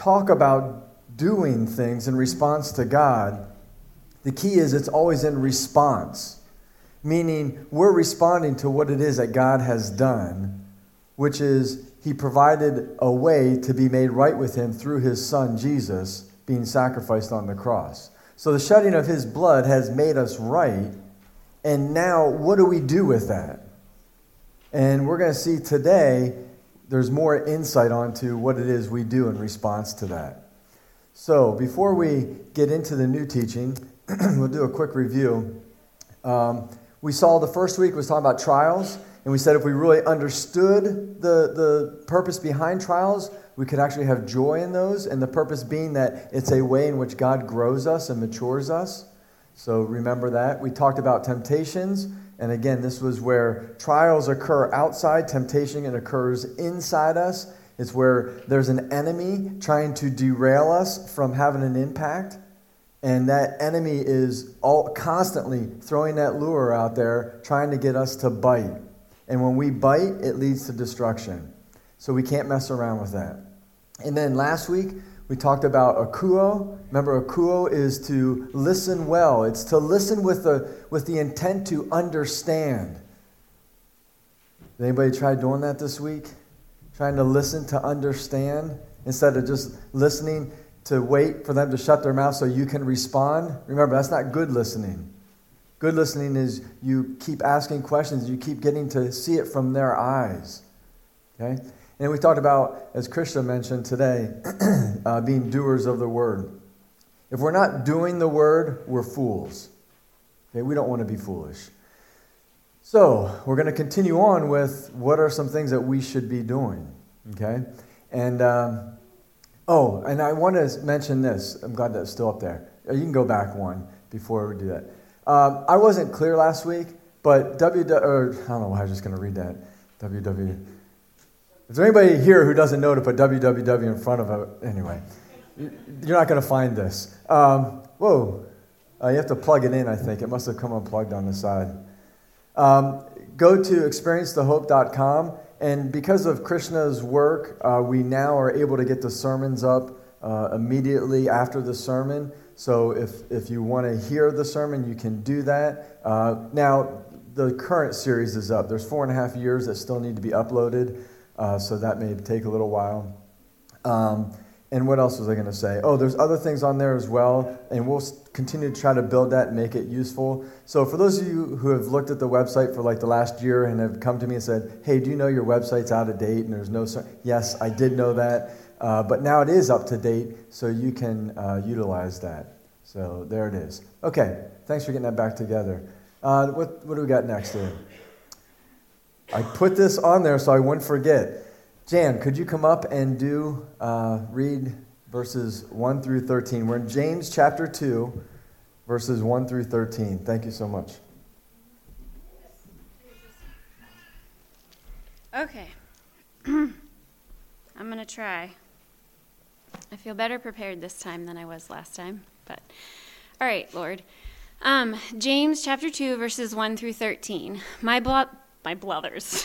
talk about doing things in response to God, the key is it's always in response, meaning we're responding to what it is that God has done, which is he provided a way to be made right with him through his son Jesus being sacrificed on the cross. So the shedding of his blood has made us right, and now what do we do with that? And we're going to see today there's more insight onto what it is we do in response to that. So before we get into the new teaching, we'll do a quick review. We saw the first week was talking about trials, and we said if we really understood the purpose behind trials, we could actually have joy in those, and the purpose being that it's a way in which God grows us and matures us. So remember that. We talked about temptations, and again, this was where trials occur outside, temptation occurs inside us. It's where there's an enemy trying to derail us from having an impact. And that enemy is constantly throwing that lure out there, trying to get us to bite. And when we bite, it leads to destruction. So we can't mess around with that. And then last week, we talked about akuo. Remember, akuo is to listen well. It's to listen with the intent to understand. Did anybody try doing that this week? Trying to listen to understand instead of just listening to wait for them to shut their mouth so you can respond? Remember, that's not good listening. Good listening is you keep asking questions. You keep getting to see it from their eyes. Okay? And we talked about, as Krishna mentioned today, being doers of the word. If we're not doing the word, we're fools. Okay? We don't want to be foolish. So, we're going to continue on with what are some things that we should be doing. Okay? And, and I want to mention this. I'm glad that's still up there. You can go back one before we do that. I wasn't clear last week, but I don't know why I was just going to read that. www. Is there anybody here who doesn't know to put www in front of it? Anyway, you're not going to find this. You have to plug it in, I think. It must have come unplugged on the side. Go to experiencethehope.com, and because of Krishna's work, we now are able to get the sermons up immediately after the sermon. So if you want to hear the sermon, you can do that. Now, the current series is up. There's 4.5 years that still need to be uploaded, so that may take a little while. And what else was I going to say? Oh, there's other things on there as well, and we'll continue to try to build that and make it useful. So for those of you who have looked at the website for like the last year and have come to me and said, hey, do you know your website's out of date and there's no... Yes, I did know that, but now it is up to date, so you can utilize that. So there it is. Okay, thanks for getting that back together. What do we got next here? I put this on there so I wouldn't forget. Jan, could you come up and read verses 1 through 13? We're in James chapter 2, verses 1 through 13. Thank you so much. Okay. I'm going to try. I feel better prepared this time than I was last time. But all right, Lord. James chapter 2, verses 1 through 13. My brothers,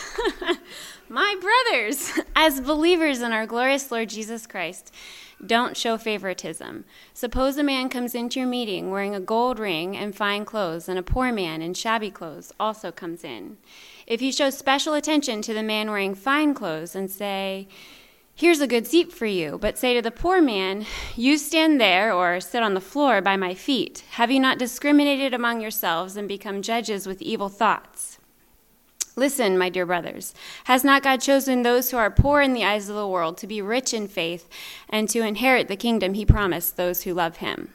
as believers in our glorious Lord Jesus Christ, don't show favoritism. Suppose a man comes into your meeting wearing a gold ring and fine clothes, and a poor man in shabby clothes also comes in. If you show special attention to the man wearing fine clothes and say, here's a good seat for you, but say to the poor man, you stand there or sit on the floor by my feet, have you not discriminated among yourselves and become judges with evil thoughts? Listen, my dear brothers, has not God chosen those who are poor in the eyes of the world to be rich in faith and to inherit the kingdom he promised those who love him?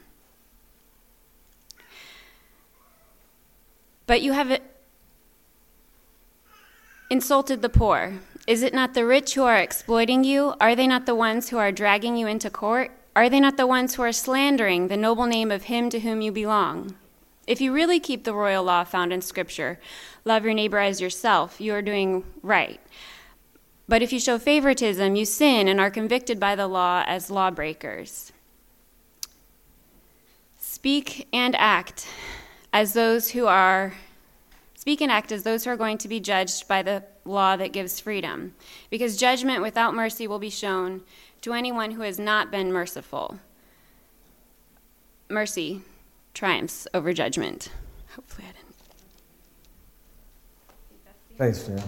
But you have insulted the poor. Is it not the rich who are exploiting you? Are they not the ones who are dragging you into court? Are they not the ones who are slandering the noble name of him to whom you belong? If you really keep the royal law found in Scripture, love your neighbor as yourself, you are doing right. But if you show favoritism, you sin and are convicted by the law as lawbreakers. Speak and act as those who are going to be judged by the law that gives freedom, because judgment without mercy will be shown to anyone who has not been merciful. Mercy triumphs over judgment. Hopefully I didn't. Thanks, Jan.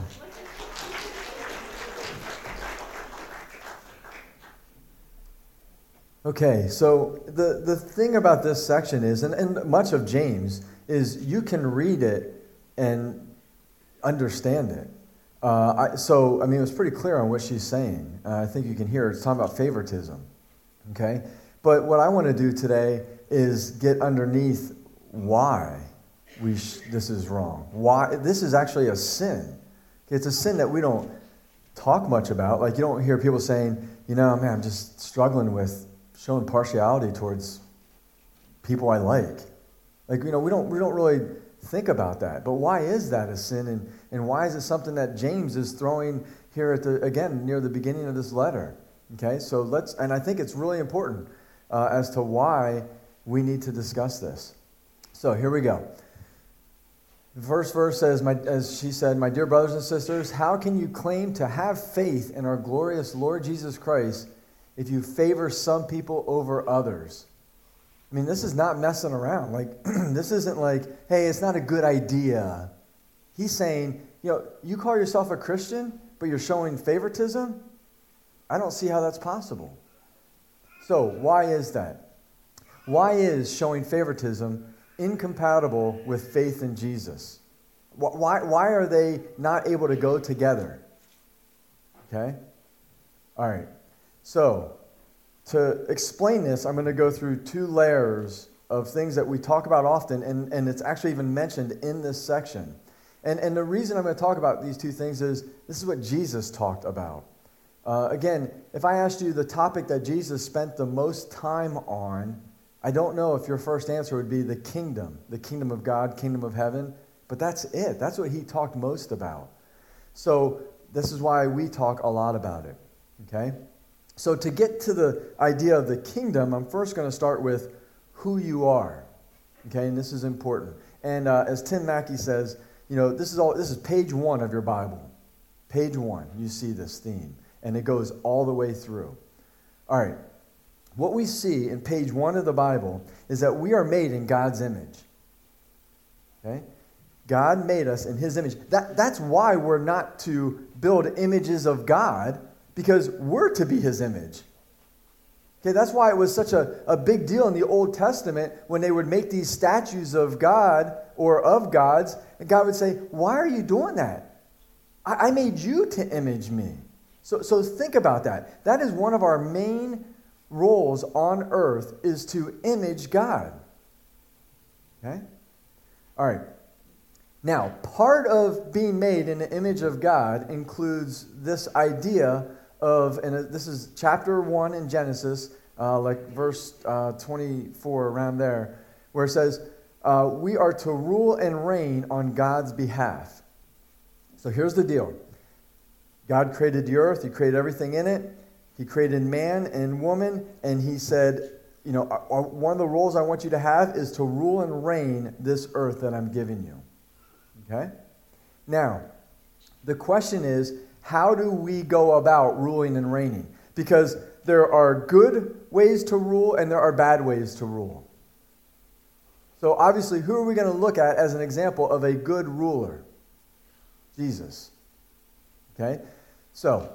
Okay, so the thing about this section is, and much of James, is you can read it and understand it. It was pretty clear on what she's saying. I think you can hear it. It's talking about favoritism, okay? But what I want to do today is get underneath why this is wrong. Why this is actually a sin. It's a sin that we don't talk much about. Like, you don't hear people saying, man, I'm just struggling with showing partiality towards people I like. Like, we don't really think about that. But why is that a sin? And why is it something that James is throwing here near the beginning of this letter? Okay, so and I think it's really important as to why we need to discuss this. So here we go. The first verse says, as she said, "My dear brothers and sisters, how can you claim to have faith in our glorious Lord Jesus Christ if you favor some people over others?" I mean, this is not messing around. Like, this isn't like, hey, it's not a good idea. He's saying, you call yourself a Christian, but you're showing favoritism? I don't see how that's possible. So, why is that? Why is showing favoritism incompatible with faith in Jesus? Why are they not able to go together? Okay? All right. So, to explain this, I'm going to go through two layers of things that we talk about often, and it's actually even mentioned in this section. And the reason I'm going to talk about these two things is this is what Jesus talked about. Again, if I asked you the topic that Jesus spent the most time on, I don't know if your first answer would be the kingdom of God, kingdom of heaven, but that's it. That's what he talked most about. So this is why we talk a lot about it, okay? So to get to the idea of the kingdom, I'm first going to start with who you are, okay? And this is important. And as Tim Mackey says, this is page 1 of your Bible. Page 1, you see this theme, and it goes all the way through. All right, what we see in page 1 of the Bible is that we are made in God's image, okay? God made us in his image. That's why we're not to build images of God, because we're to be his image. Okay, that's why it was such a big deal in the Old Testament when they would make these statues of God or of gods, and God would say, why are you doing that? I made you to image me. So think about that. That is one of our main roles on earth, is to image God. Okay? All right. Now, part of being made in the image of God includes this idea of, and this is chapter 1 in Genesis, like verse 24, around there, where it says, we are to rule and reign on God's behalf. So here's the deal. God created the earth. He created everything in it. He created man and woman, and he said, one of the roles I want you to have is to rule and reign this earth that I'm giving you. Okay? Now, the question is, how do we go about ruling and reigning? Because there are good ways to rule and there are bad ways to rule. So obviously, who are we going to look at as an example of a good ruler? Jesus. Okay? So,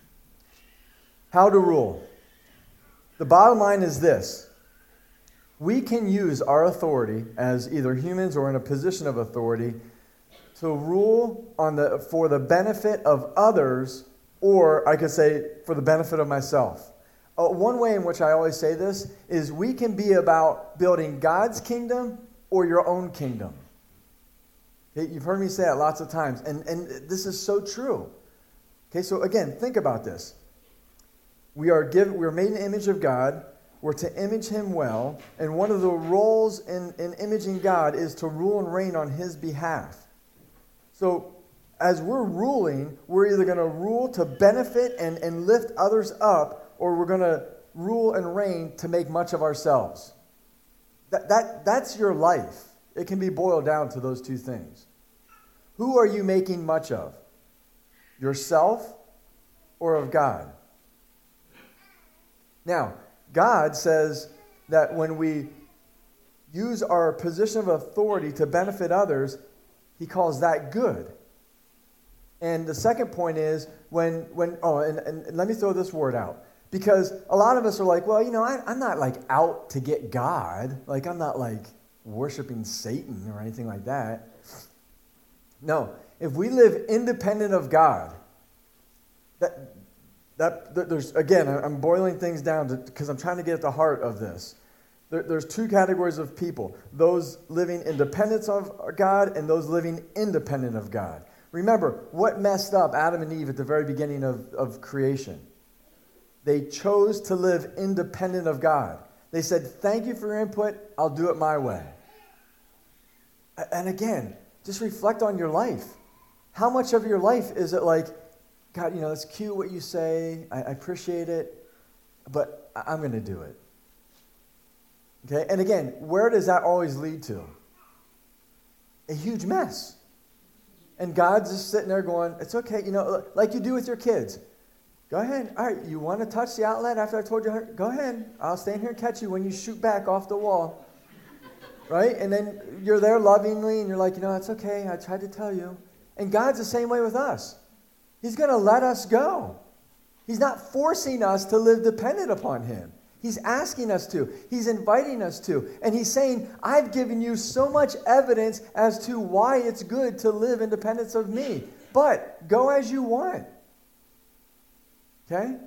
how to rule? The bottom line is this. We can use our authority as either humans or in a position of authority to rule for the benefit of others, or I could say for the benefit of myself. One way in which I always say this is we can be about building God's kingdom or your own kingdom. Okay, you've heard me say it lots of times, and this is so true. Okay, so again, think about this. We are made in the image of God. We're to image him well, and one of the roles in imaging God is to rule and reign on his behalf. So as we're ruling, we're either going to rule to benefit and lift others up, or we're going to rule and reign to make much of ourselves. That's your life. It can be boiled down to those two things. Who are you making much of? Yourself or of God? Now, God says that when we use our position of authority to benefit others, he calls that good. And the second point is and let me throw this word out. Because a lot of us are like, well, I'm not like out to get God. Like, I'm not like worshiping Satan or anything like that. No, if we live independent of God, there's, again, I'm boiling things down because I'm trying to get at the heart of this. There's two categories of people: those living in dependence of God and those living independent of God. Remember, what messed up Adam and Eve at the very beginning of creation? They chose to live independent of God. They said, thank you for your input, I'll do it my way. And again, just reflect on your life. How much of your life is it like, God, it's cute what you say, I appreciate it, but I'm going to do it. Okay? And again, where does that always lead to? A huge mess. And God's just sitting there going, it's okay, like you do with your kids. Go ahead. All right, you want to touch the outlet after I told you? Go ahead. I'll stand here and catch you when you shoot back off the wall. Right? And then you're there lovingly, and you're like, it's okay. I tried to tell you. And God's the same way with us. He's going to let us go. He's not forcing us to live dependent upon him. He's asking us to. He's inviting us to. And he's saying, I've given you so much evidence as to why it's good to live in dependence of me. But go as you want. Okay?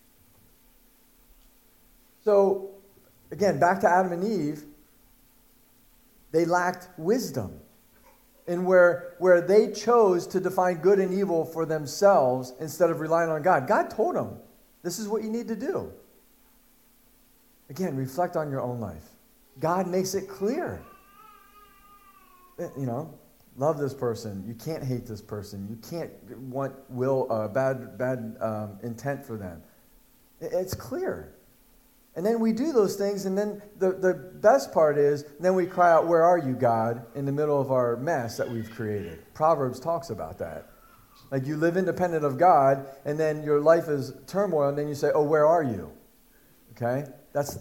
So, again, back to Adam and Eve. They lacked wisdom. And where they chose to define good and evil for themselves instead of relying on God. God told them, this is what you need to do. Again, reflect on your own life. God makes it clear. Love this person. You can't hate this person. You can't want bad intent for them. It's clear. And then we do those things, and then the best part is, then we cry out, where are you, God, in the middle of our mess that we've created. Proverbs talks about that. Like, you live independent of God, and then your life is turmoil, and then you say, oh, where are you? Okay? That's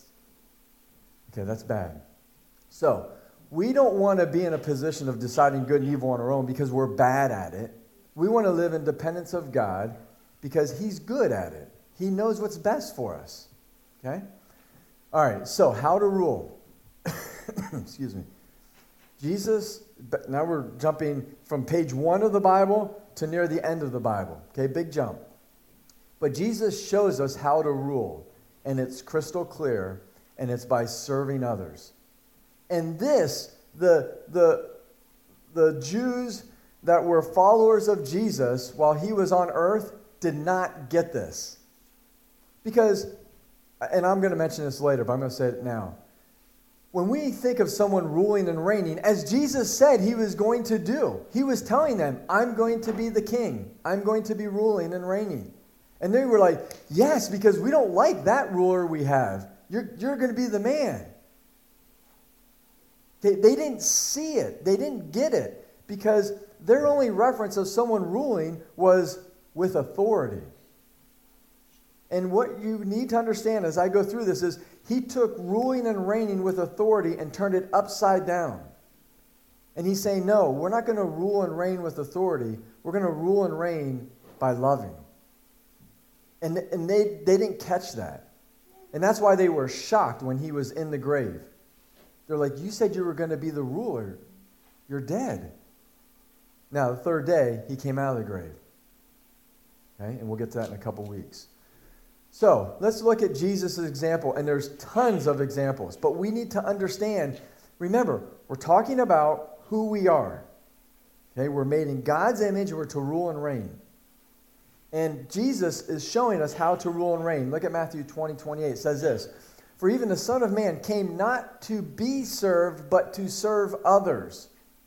bad. So, we don't want to be in a position of deciding good and evil on our own because we're bad at it. We want to live in dependence of God because he's good at it. He knows what's best for us. Okay? All right, so how to rule. Excuse me. Jesus, now we're jumping from page 1 of the Bible to near the end of the Bible. Okay, big jump. But Jesus shows us how to rule, and it's crystal clear, and it's by serving others. And this, the Jews that were followers of Jesus while he was on earth did not get this. Because, and I'm going to mention this later, but I'm going to say it now. When we think of someone ruling and reigning, as Jesus said he was going to do, he was telling them, I'm going to be the king. I'm going to be ruling and reigning. And they were like, yes, because we don't like that ruler we have. You're going to be the man. They didn't see it. They didn't get it because their only reference of someone ruling was with authority. And what you need to understand as I go through this is he took ruling and reigning with authority and turned it upside down. And he's saying, no, we're not going to rule and reign with authority. We're going to rule and reign by loving. And they didn't catch that. And that's why they were shocked when he was in the grave. They're like, you said you were going to be the ruler. You're dead. Now, the third day, he came out of the grave. Okay? And we'll get to that in a couple weeks. So, let's look at Jesus' example. And there's tons of examples. But we need to understand, remember, we're talking about who we are. Okay? We're made in God's image and we're to rule and reign. And Jesus is showing us how to rule and reign. Look at Matthew 20:28. It says this, for even the Son of Man came not to be served, but to serve others.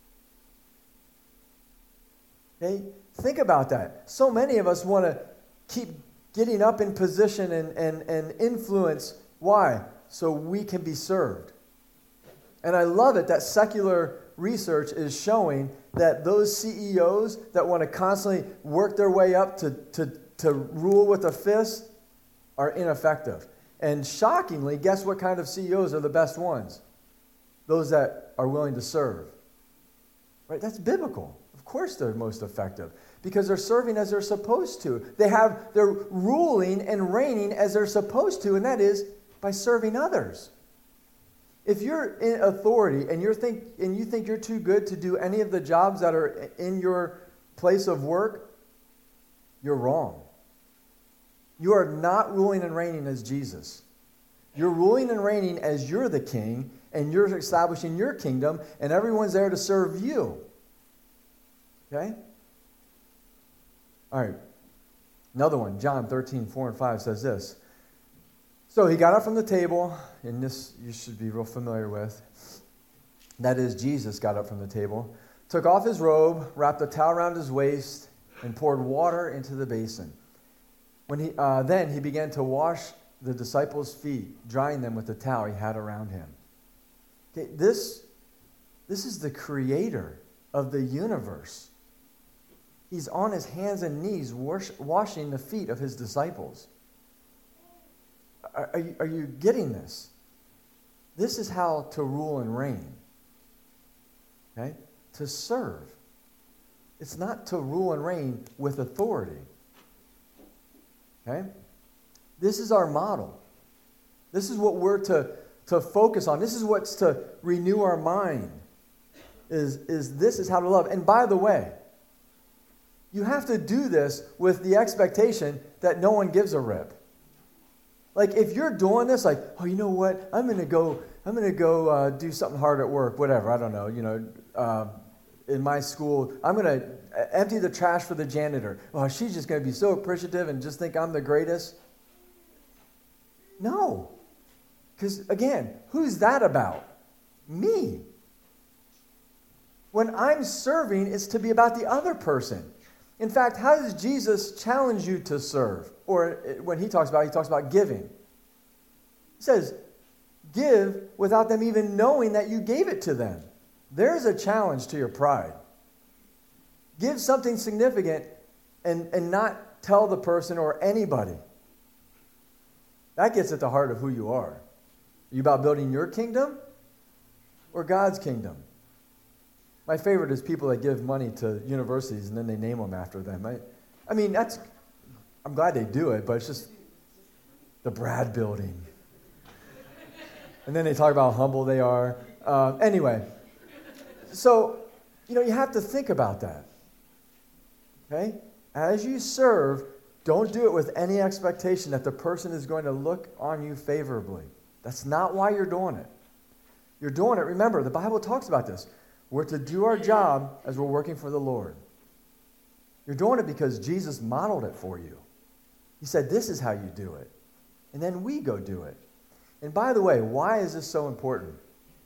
Okay? Think about that. So many of us want to keep getting up in position and influence. Why? So we can be served. And I love it that secular research is showing that those CEOs that want to constantly work their way up to rule with a fist are ineffective. And shockingly, guess what kind of CEOs are the best ones? Those that are willing to serve. Right? That's biblical. Of course they're most effective because they're serving as they're supposed to. They're ruling and reigning as they're supposed to, and that is by serving others. If you're in authority and you think you're too good to do any of the jobs that are in your place of work, you're wrong. You are not ruling and reigning as Jesus. You're ruling and reigning as you're the king, and you're establishing your kingdom, and everyone's there to serve you. Okay? All right. Another one, John 13:4-5 says this. So he got up from the table, and this you should be real familiar with. That is, Jesus got up from the table, took off his robe, wrapped a towel around his waist, and poured water into the basin. Then he began to wash the disciples' feet, drying them with the towel he had around him. Okay, this is the creator of the universe. He's on his hands and knees washing the feet of his disciples. Are you getting this? This is how to rule and reign. Okay? To serve. It's not to rule and reign with authority. Okay? This is our model. This is what we're to focus on. This is what's to renew our mind. This is how to love. And by the way, you have to do this with the expectation that no one gives a rip. Like if you're doing this, like, oh, you know what? I'm gonna go do something hard at work, whatever. I don't know. In my school, I'm gonna empty the trash for the janitor. Oh, she's just gonna be so appreciative and just think I'm the greatest. No, because again, who's that about? Me. When I'm serving, it's to be about the other person. In fact, how does Jesus challenge you to serve? Or when he talks about giving. He says, give without them even knowing that you gave it to them. There's a challenge to your pride. Give something significant and not tell the person or anybody. That gets at the heart of who you are. Are you about building your kingdom or God's kingdom? My favorite is people that give money to universities and then they name them after them. I mean, I'm glad they do it, but it's just the Brad Building. And then they talk about how humble they are. Anyway, so, you have to think about that. Okay? As you serve, don't do it with any expectation that the person is going to look on you favorably. That's not why you're doing it. You're doing it, remember, the Bible talks about this. We're to do our job as we're working for the Lord. You're doing it because Jesus modeled it for you. He said, this is how you do it. And then we go do it. And by the way, why is this so important?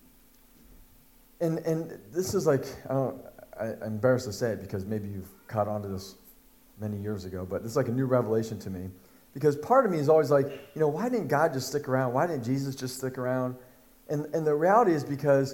And this is like, I'm embarrassed to say it because maybe you've caught on to this many years ago, but it's like a new revelation to me. Because part of me is always like, why didn't God just stick around? Why didn't Jesus just stick around? And the reality is because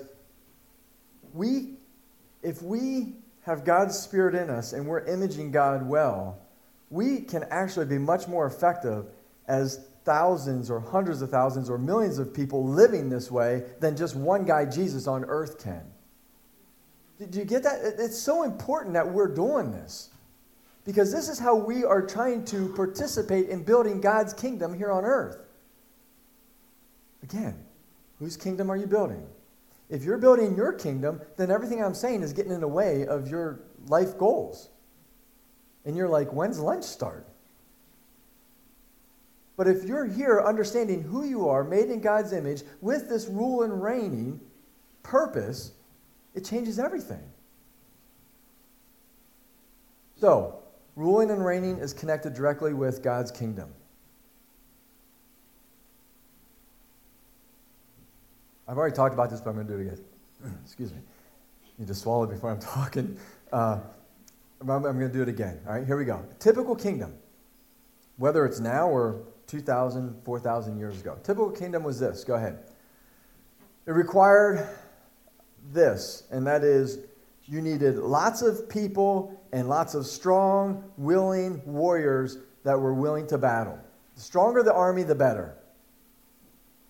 if we have God's Spirit in us and we're imaging God well, we can actually be much more effective as thousands or hundreds of thousands or millions of people living this way than just one guy, Jesus, on earth can. Do you get that? It's so important that we're doing this because this is how we are trying to participate in building God's kingdom here on earth. Again, whose kingdom are you building? If you're building your kingdom, then everything I'm saying is getting in the way of your life goals. And you're like, when's lunch start? But if you're here understanding who you are, made in God's image, with this rule and reigning purpose, it changes everything. So, ruling and reigning is connected directly with God's kingdom. I've already talked about this, but I'm going to do it again. Excuse me. I need to swallow before I'm talking. I'm going to do it again. All right, here we go. Typical kingdom, whether it's now or 2,000, 4,000 years ago. Typical kingdom was this. Go ahead. It required this, and that is you needed lots of people and lots of strong, willing warriors that were willing to battle. The stronger the army, the better.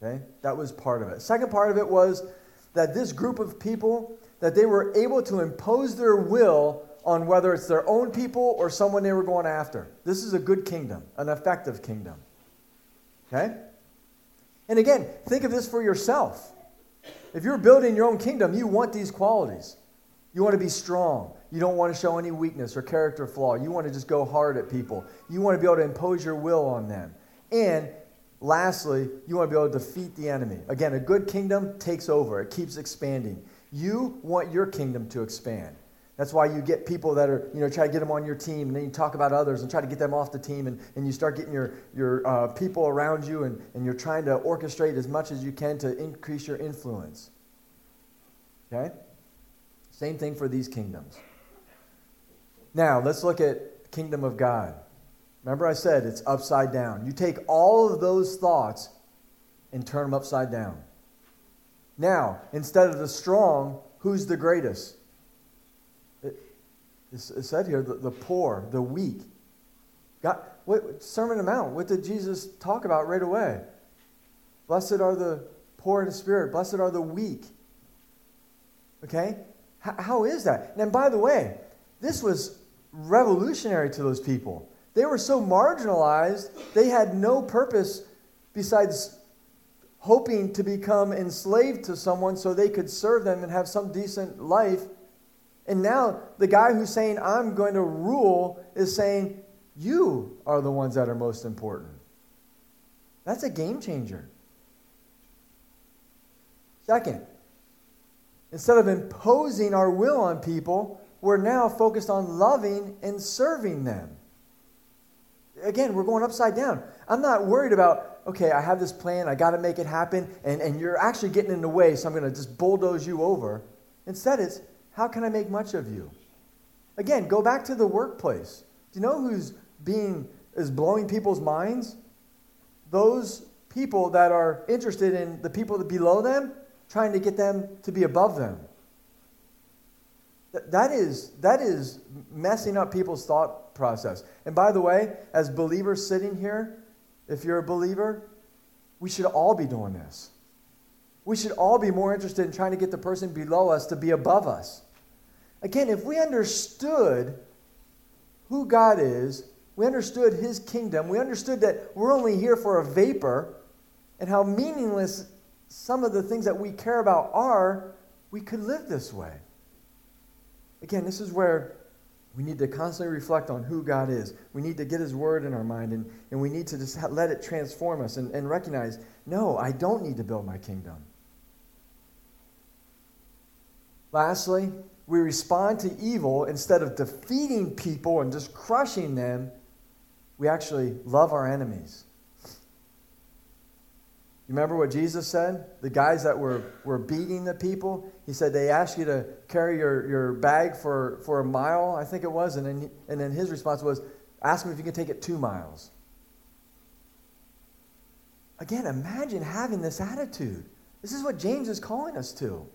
Okay? That was part of it. Second part of it was that this group of people, that they were able to impose their will on whether it's their own people or someone they were going after. This is a good kingdom, an effective kingdom. Okay? And again, think of this for yourself. If you're building your own kingdom, you want these qualities. You want to be strong. You don't want to show any weakness or character flaw. You want to just go hard at people. You want to be able to impose your will on them. And lastly, you want to be able to defeat the enemy. Again, a good kingdom takes over. It keeps expanding. You want your kingdom to expand. That's why you get people that are, try to get them on your team, and then you talk about others and try to get them off the team, and you start getting your people around you, and you're trying to orchestrate as much as you can to increase your influence. Okay? Same thing for these kingdoms. Now, let's look at kingdom of God. Remember I said it's upside down. You take all of those thoughts and turn them upside down. Now, instead of the strong, who's the greatest? It said here, the poor, the weak. Sermon on the Mount, what did Jesus talk about right away? Blessed are the poor in spirit. Blessed are the weak. Okay? How is that? And by the way, this was revolutionary to those people. They were so marginalized, they had no purpose besides hoping to become enslaved to someone so they could serve them and have some decent life. And now the guy who's saying, I'm going to rule, is saying, you are the ones that are most important. That's a game changer. Second, instead of imposing our will on people, we're now focused on loving and serving them. Again, we're going upside down. I'm not worried about, okay, I have this plan, I got to make it happen, and you're actually getting in the way, so I'm going to just bulldoze you over. Instead, it's, how can I make much of you? Again, go back to the workplace. Do you know who's is blowing people's minds? Those people that are interested in the people that below them, trying to get them to be above them. That is messing up people's thought process. And by the way, as believers sitting here, if you're a believer, we should all be doing this. We should all be more interested in trying to get the person below us to be above us. Again, if we understood who God is, we understood his kingdom, we understood that we're only here for a vapor, and how meaningless some of the things that we care about are, we could live this way. Again, this is where we need to constantly reflect on who God is. We need to get his word in our mind, and we need to just let it transform us and recognize, no, I don't need to build my kingdom. Lastly, we respond to evil instead of defeating people and just crushing them. We actually love our enemies. You remember what Jesus said? The guys that were beating the people, he said they asked you to carry your bag for a mile, I think it was, and then his response was, ask them if you can take it 2 miles. Again, imagine having this attitude. This is what James is calling us to.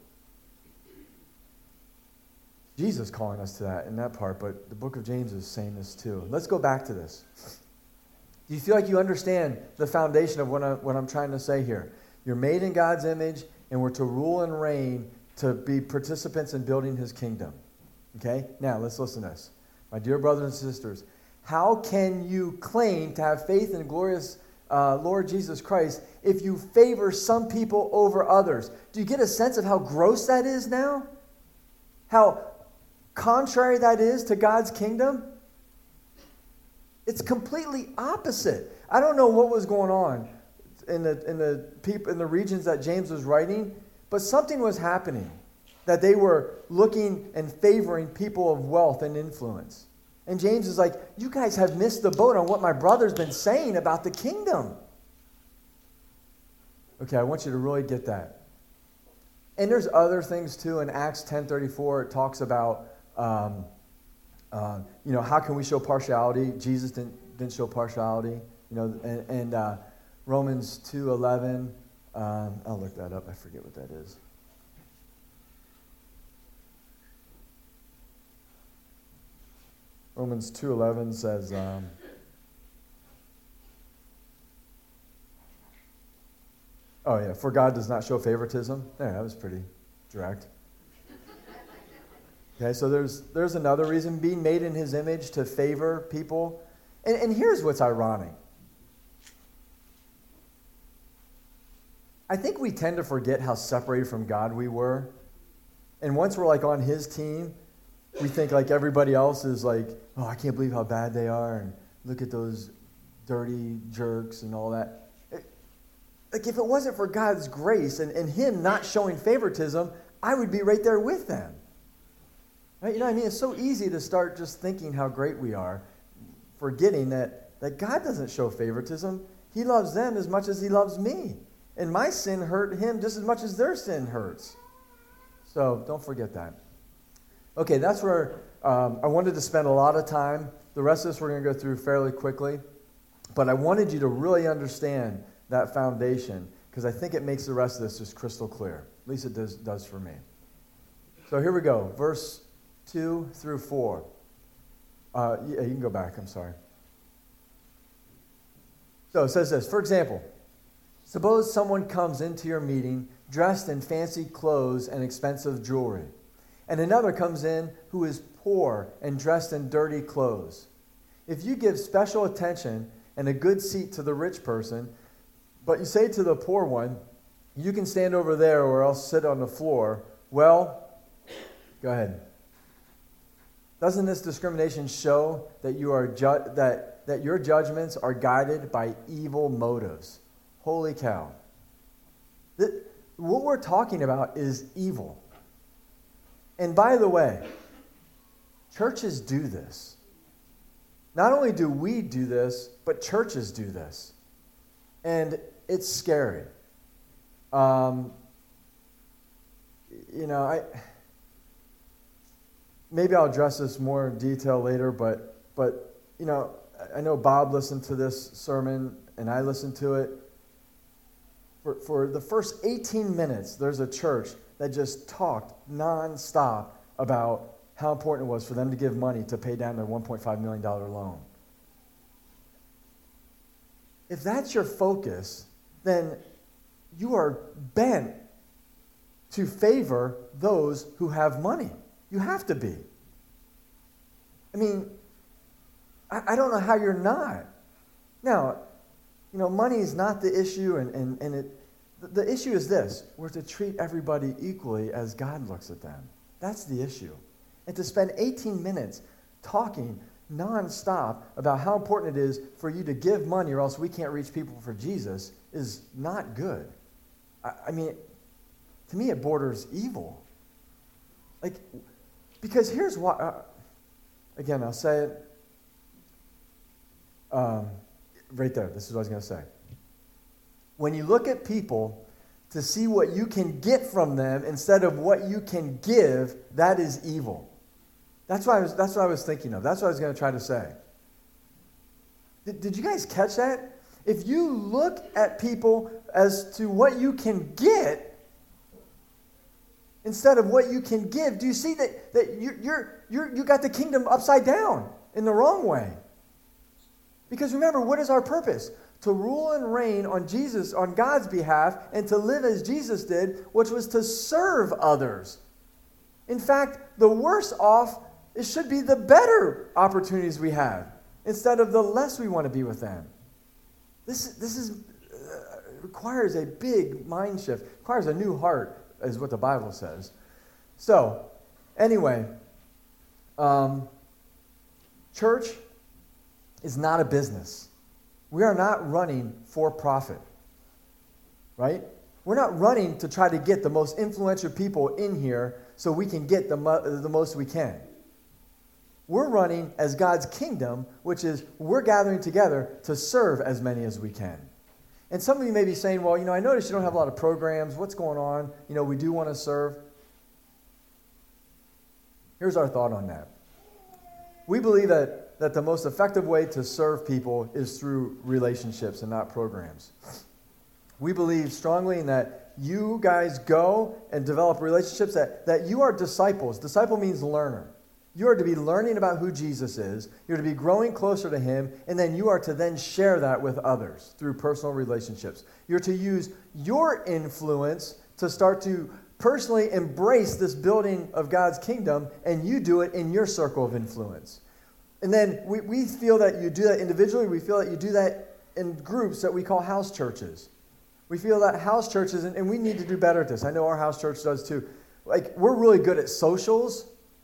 Jesus calling us to that in that part, but the book of James is saying this too. Let's go back to this. Do you feel like you understand the foundation of what I'm trying to say here? You're made in God's image, and we're to rule and reign to be participants in building his kingdom. Okay? Now, let's listen to this. My dear brothers and sisters, how can you claim to have faith in the glorious Lord Jesus Christ if you favor some people over others? Do you get a sense of how gross that is now? How contrary that is to God's kingdom? It's completely opposite. I don't know what was going on in the regions that James was writing, but something was happening, that they were looking and favoring people of wealth and influence. And James is like, you guys have missed the boat on what my brother's been saying about the kingdom. Okay, I want you to really get that. And there's other things too. In Acts 10:34, it talks about how can we show partiality? Jesus didn't show partiality. And Romans 2:11. I'll look that up. I forget what that is. Romans 2:11 says, Oh, yeah, for God does not show favoritism. Yeah, that was pretty direct. Okay, so there's another reason, being made in his image to favor people. And here's what's ironic. I think we tend to forget how separated from God we were. And once we're like on his team, we think like everybody else is like, oh, I can't believe how bad they are, and look at those dirty jerks and all that. Like if it wasn't for God's grace and him not showing favoritism, I would be right there with them. Right? You know what I mean? It's so easy to start just thinking how great we are, forgetting that God doesn't show favoritism. He loves them as much as he loves me. And my sin hurt him just as much as their sin hurts. So don't forget that. Okay, that's where I wanted to spend a lot of time. The rest of this we're going to go through fairly quickly. But I wanted you to really understand that foundation, because I think it makes the rest of this just crystal clear. At least it does for me. So here we go. Verse 2 through 4. Yeah, you can go back. I'm sorry. So it says this. For example, suppose someone comes into your meeting dressed in fancy clothes and expensive jewelry, and another comes in who is poor and dressed in dirty clothes. If you give special attention and a good seat to the rich person, but you say to the poor one, you can stand over there or else sit on the floor, well, go ahead. Doesn't this discrimination show that you are that your judgments are guided by evil motives? Holy cow. What we're talking about is evil. And by the way, churches do this. Not only do we do this, but churches do this. And it's scary. Maybe I'll address this more in detail later, but I know Bob listened to this sermon, and I listened to it. For the first 18 minutes, there's a church that just talked nonstop about how important it was for them to give money to pay down their $1.5 million loan. If that's your focus, then you are bent to favor those who have money. You have to be. I mean, I don't know how you're not. Now, money is not the issue, and the issue is this. We're to treat everybody equally as God looks at them. That's the issue. And to spend 18 minutes talking nonstop about how important it is for you to give money or else we can't reach people for Jesus is not good. I mean, to me it borders evil. Because here's why. Again, I'll say it right there. This is what I was going to say. When you look at people to see what you can get from them instead of what you can give, that is evil. That's what I was thinking of. That's what I was going to try to say. Did you guys catch that? If you look at people as to what you can get instead of what you can give, do you see that you got the kingdom upside down in the wrong way? Because remember, what is our purpose? To rule and reign on God's behalf, and to live as Jesus did, which was to serve others. In fact, the worse off, it should be the better opportunities we have, instead of the less we want to be with them. This requires a big mind shift, requires a new heart, is what the Bible says. So, anyway, church is not a business. We are not running for profit, right? We're not running to try to get the most influential people in here so we can get the most we can. We're running as God's kingdom, which is we're gathering together to serve as many as we can. And some of you may be saying, well, I noticed you don't have a lot of programs. What's going on? We do want to serve. Here's our thought on that. We believe that the most effective way to serve people is through relationships and not programs. We believe strongly in that you guys go and develop relationships, that you are disciples. Disciple means learner. You are to be learning about who Jesus is. You're to be growing closer to him, and then you are to then share that with others through personal relationships. You're to use your influence to start to personally embrace this building of God's kingdom, and you do it in your circle of influence. And then we feel that you do that individually. We feel that you do that in groups that we call house churches. We feel that house churches, and we need to do better at this. I know our house church does too. Like, we're really good at socials.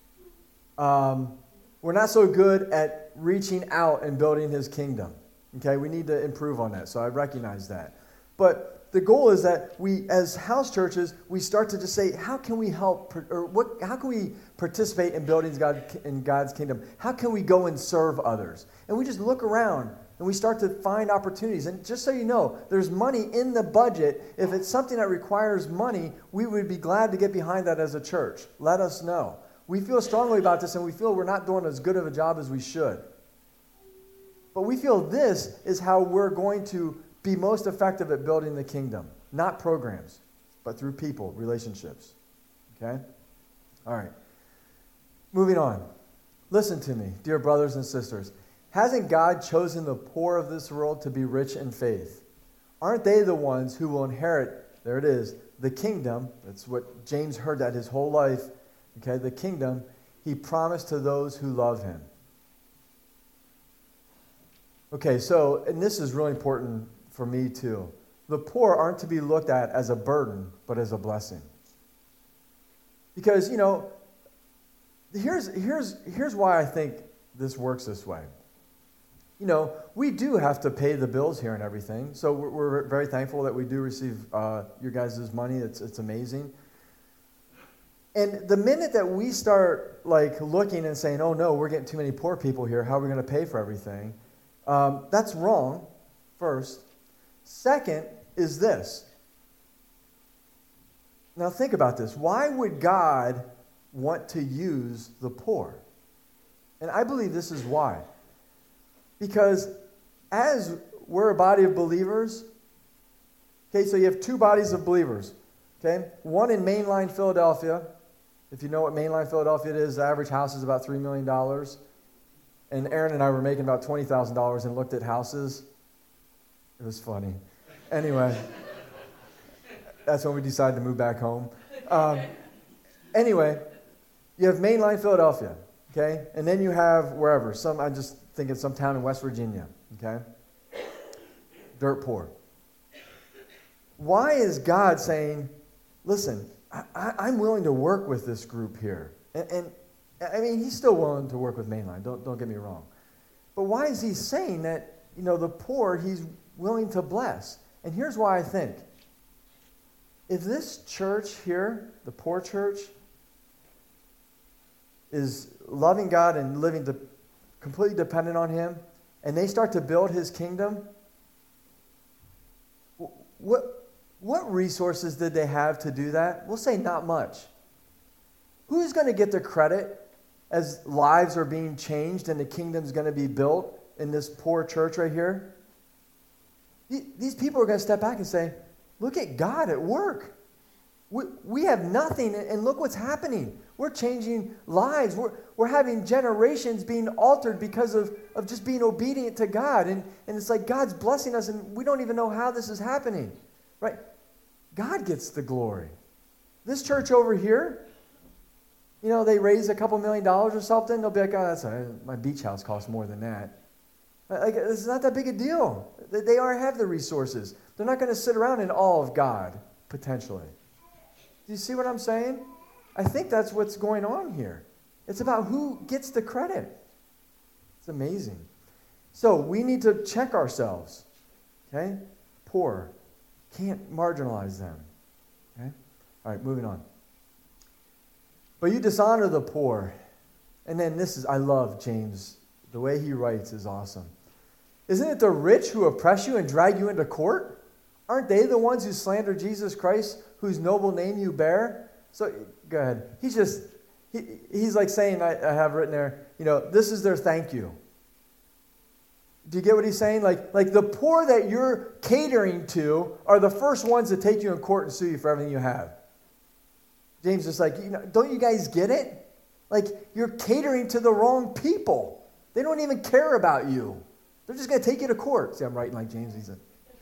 We're not so good at reaching out and building his kingdom. Okay, we need to improve on that. So I recognize that. But the goal is that we, as house churches, we start to just say, how can we help, how can we participate in building God's kingdom? How can we go and serve others? And we just look around and we start to find opportunities. And just so you know, there's money in the budget. If it's something that requires money, we would be glad to get behind that as a church. Let us know. We feel strongly about this, and we feel we're not doing as good of a job as we should. But we feel this is how we're going to be most effective at building the kingdom. Not programs, but through people, relationships. Okay? All right. Moving on. Listen to me, dear brothers and sisters. Hasn't God chosen the poor of this world to be rich in faith? Aren't they the ones who will inherit, there it is, the kingdom? That's what James heard that his whole life. Okay, the kingdom he promised to those who love him. Okay, so, and this is really important for me too. The poor aren't to be looked at as a burden, but as a blessing. Because, here's why I think this works this way. We do have to pay the bills here and everything, so we're very thankful that we do receive your guys' money. It's amazing. And the minute that we start looking and saying, oh no, we're getting too many poor people here, how are we going to pay for everything? That's wrong, first. Second is this. Now think about this. Why would God want to use the poor? And I believe this is why. Because as we're a body of believers, okay, so you have two bodies of believers, okay? One in mainline Philadelphia. If you know what mainline Philadelphia is, the average house is about $3 million. And Aaron and I were making about $20,000 and looked at houses. It was funny. Anyway, that's when we decided to move back home. Anyway, you have mainline Philadelphia, okay? And then you have wherever, I'm just thinking some town in West Virginia, okay? Dirt poor. Why is God saying, listen, I'm willing to work with this group here. And I mean, he's still willing to work with mainline, don't get me wrong. But why is he saying that, the poor he's willing to bless? And here's why I think. If this church here, the poor church, is loving God and living completely dependent on him, and they start to build his kingdom, what resources did they have to do that? We'll say not much. Who's going to get the credit as lives are being changed and the kingdom's going to be built in this poor church right here? These people are going to step back and say, look at God at work. We have nothing, and look what's happening. We're changing lives. We're having generations being altered because of just being obedient to God. And it's like God's blessing us, and we don't even know how this is happening. Right? God gets the glory. This church over here, they raise a couple $1 million or something. They'll be like, oh, my beach house costs more than that. It's not that big a deal. They already have the resources. They're not going to sit around in awe of God, potentially. Do you see what I'm saying? I think that's what's going on here. It's about who gets the credit. It's amazing. So we need to check ourselves. Okay? Poor. Can't marginalize them. Okay? All right, moving on. But you dishonor the poor. And then I love James. The way he writes is awesome. Isn't it the rich who oppress you and drag you into court? Aren't they the ones who slander Jesus Christ, whose noble name you bear? So, go ahead. He's like saying, I have written there, this is their thank you. Do you get what he's saying? Like the poor that you're catering to are the first ones to take you in court and sue you for everything you have. James is like, don't you guys get it? Like, you're catering to the wrong people. They don't even care about you. They're just going to take you to court. See, I'm writing like James. He's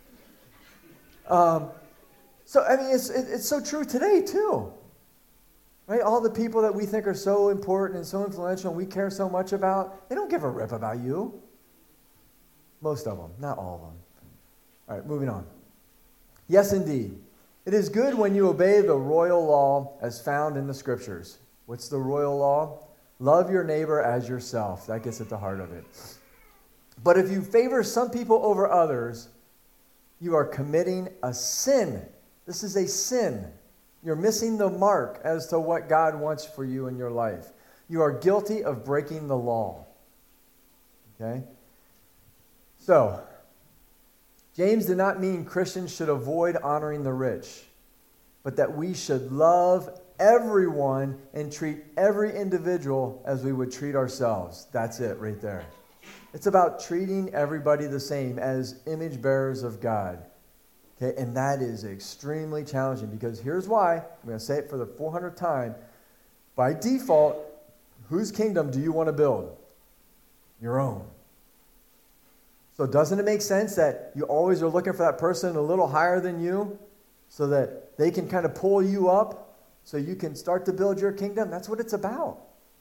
So, I mean, it's so true today, too. Right? All the people that we think are so important and so influential and we care so much about, they don't give a rip about you. Most of them, not all of them. All right, moving on. Yes, indeed. It is good when you obey the royal law as found in the Scriptures. What's the royal law? Love your neighbor as yourself. That gets at the heart of it. But if you favor some people over others, you are committing a sin. This is a sin. You're missing the mark as to what God wants for you in your life. You are guilty of breaking the law. Okay? So, James did not mean Christians should avoid honoring the rich, but that we should love everyone and treat every individual as we would treat ourselves. That's it right there. It's about treating everybody the same as image bearers of God. Okay, and that is extremely challenging because here's why. I'm going to say it for the 400th time. By default, whose kingdom do you want to build? Your own. So doesn't it make sense that you always are looking for that person a little higher than you so that they can kind of pull you up so you can start to build your kingdom? That's what it's about.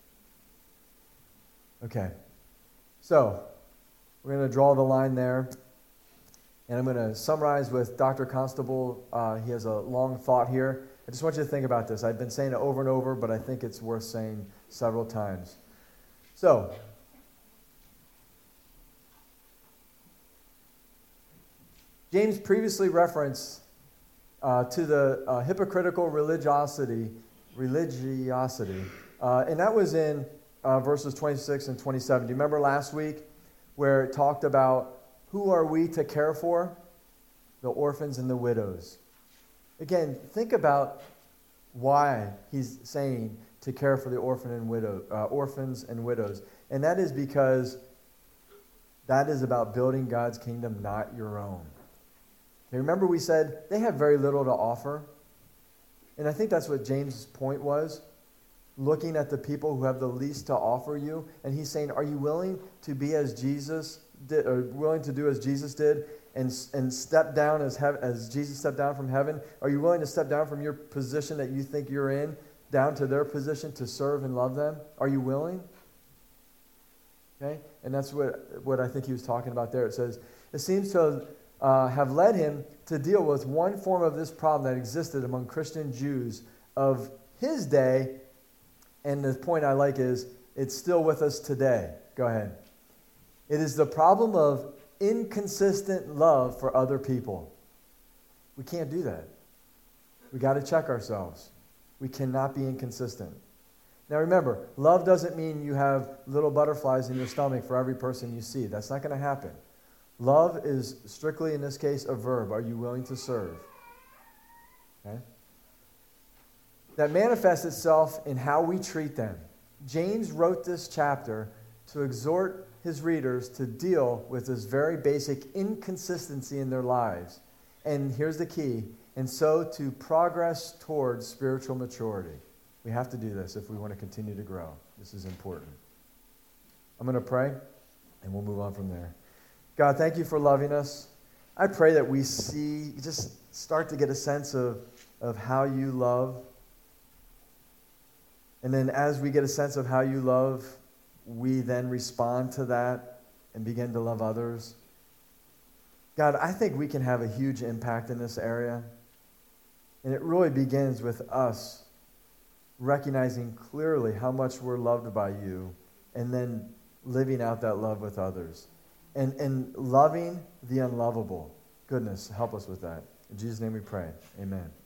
Okay. So we're going to draw the line there. And I'm going to summarize with Dr. Constable. He has a long thought here. I just want you to think about this. I've been saying it over and over, but I think it's worth saying several times. So, James previously referenced to the hypocritical religiosity, and that was in verses 26 and 27. Do you remember last week where it talked about who are we to care for? The orphans and the widows. Again, think about why he's saying to care for the orphans and widows. And that is because that is about building God's kingdom, not your own. Okay, remember we said they have very little to offer? And I think that's what James' point was. Looking at the people who have the least to offer you. And he's saying, are you willing to be as Jesus did, or willing to do as Jesus did and step down as Jesus stepped down from heaven? Are you willing to step down from your position that you think you're in down to their position to serve and love them? Are you willing? Okay? And that's what I think he was talking about there. It says, it seems to have led him to deal with one form of this problem that existed among Christian Jews of his day. And the point I like is, it's still with us today. Go ahead. It is the problem of inconsistent love for other people. We can't do that. We got to check ourselves. We cannot be inconsistent. Now remember, love doesn't mean you have little butterflies in your stomach for every person you see. That's not going to happen. Love is strictly, in this case, a verb. Are you willing to serve? Okay? That manifests itself in how we treat them. James wrote this chapter to exhort his readers to deal with this very basic inconsistency in their lives. And here's the key. And so to progress towards spiritual maturity. We have to do this if we want to continue to grow. This is important. I'm going to pray, and we'll move on from there. God, thank you for loving us. I pray that we just start to get a sense of how you love. And then as we get a sense of how you love, we then respond to that and begin to love others. God, I think we can have a huge impact in this area. And it really begins with us recognizing clearly how much we're loved by you and then living out that love with others. And loving the unlovable. Goodness, help us with that. In Jesus' name we pray. Amen.